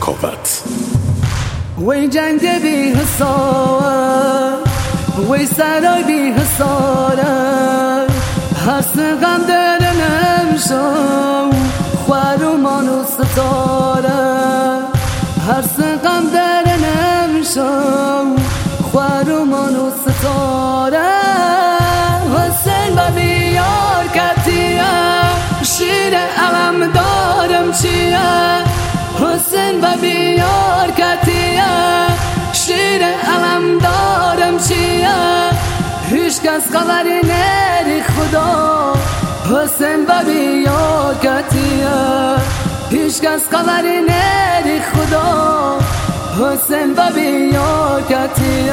ذکاوت. وی جنگ بی حساب، وی سرای بی حساره، هست غم درنم شو خوارومان و ستاره، هست غم درنم شو خوارومان و ستاره. حسین با بیار کتیه شیر علم دارم چیه، حسین با بیار کتیه شیر علم دارم چیه، هیچ کس قبری نری خدا. حسین با بیار کتیه هیچ کس قبری نری خدا. حسین با بیار کتیه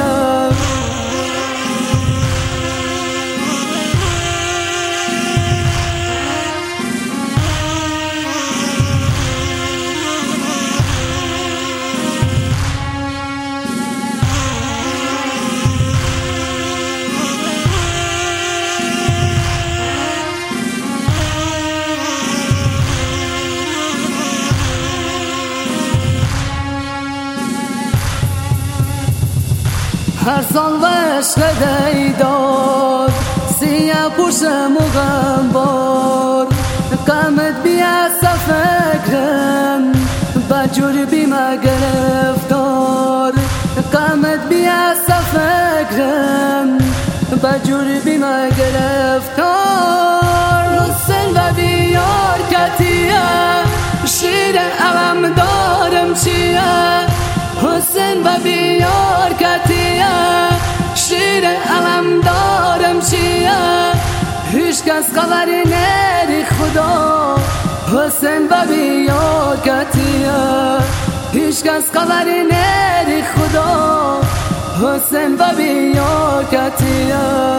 هر سال و عشق دیدار سیه پوشم و غمبار، قامت بیا فکرم بجور بی ما گرفتار، قامت بیا فکرم بجور بی ما گرفتار. حسین و بیار کتیه شیر علم دارم چیه، حسین با بیار کتیه شیر علم دارم چیه، هیچ کس خبری نری خدا. حسین با بیار کتیه هیچ کس خبری نری خدا. حسین با بیار کتیه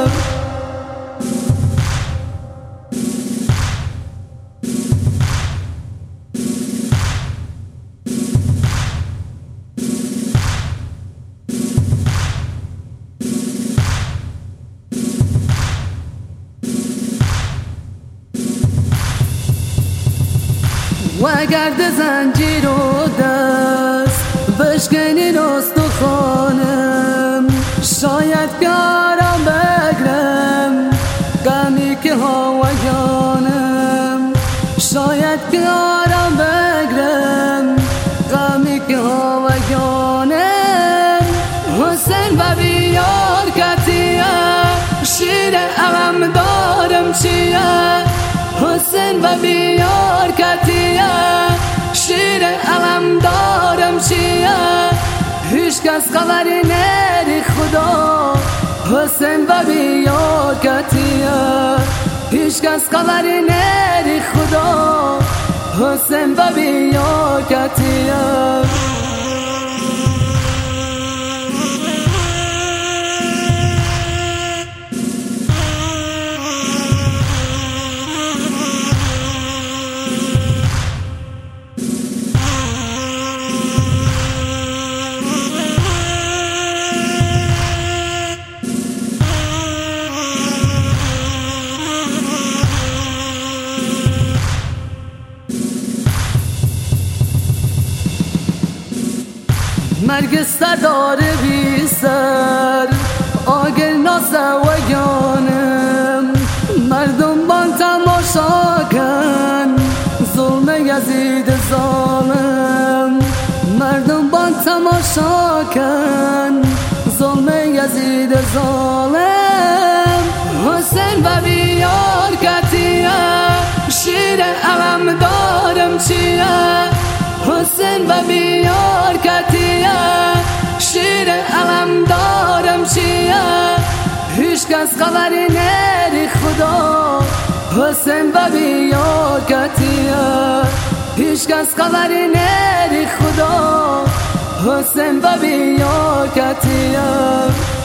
و گرد زنجیر و دست بشکنین استخوانم، شاید بیارم بگرم غمی که هوایانم، شاید بیارم بگرم غمی که هوایانم. حسین با بیار کتیه شیر علم دارم چیه، حسین با بیار کتیه شیر علم دارم چیه، هیچ کس خبری نری خدا. حسین با بیار کتیه هیچ کس خبری نری خدا. حسین با بیار کتیه مرگ سردار بی سر آگل ناسویانم، مردم بان تماشا کن ظلم یزید ظالم، مردم بان تماشا کن ظلم یزید ظالم. حسین با بیار کتیه شیر علم دارم چیه، حسین با بیار کتیه شیر علم دارم چیه، هیچ کس خبری نری خدا. حسین با بیار کتیه هیچ کس خبری نری خدا. حسین با بیار کتیه